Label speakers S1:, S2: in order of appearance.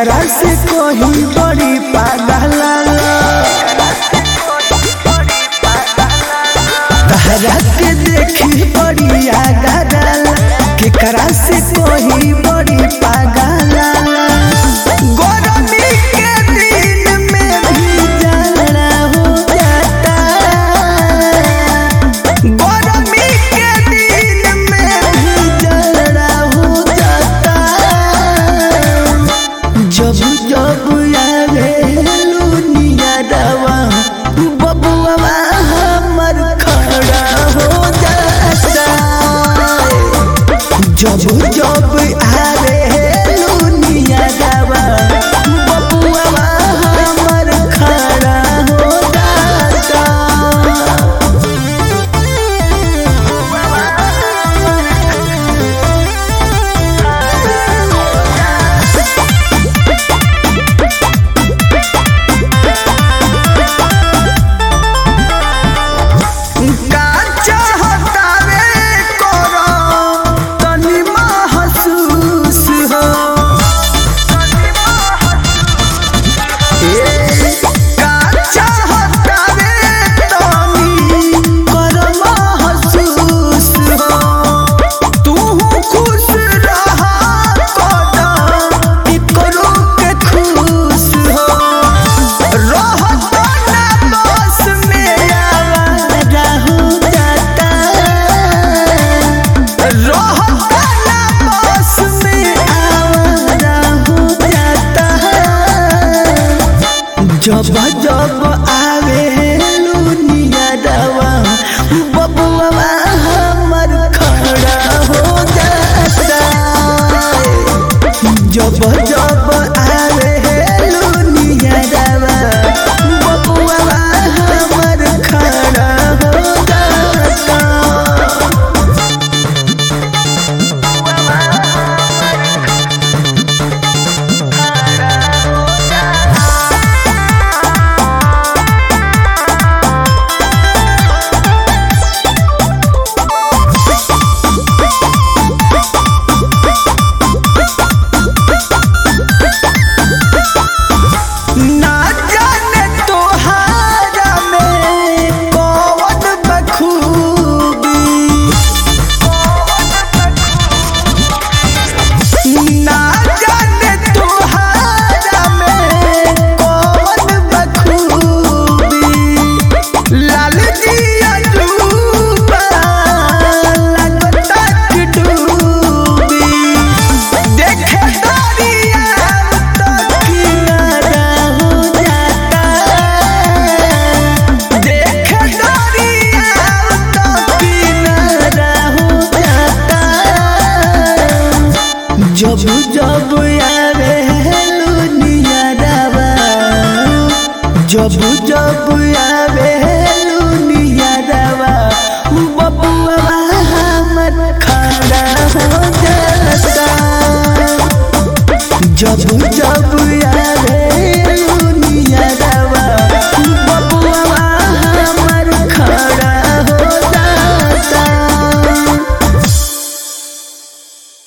S1: केकरा से कोई बड़ी पागल तहरा के देखी बड़ी आगल केकरा से कोई बड़ी पागल गरमी के दिन में भी जाना हो जाता गरमी के दिन में भी जाना हो जाता जब जब आवे लुनिया दवा बबुआ हमर खड़ा हो जाता जब जब आवे लुनिया दवा बबुआ हमर खड़ा हो जाता जब जब आवे लुनिया दवा बबुआ हमर खड़ा हो जाता जब जब आवे लुनिया दवा बबुआ हमर खड़ा हो जाता जब जब आवे लुनिया दवा जब जब आवे लुनिया दवा बबुआ हमर खड़ा हो जाता जब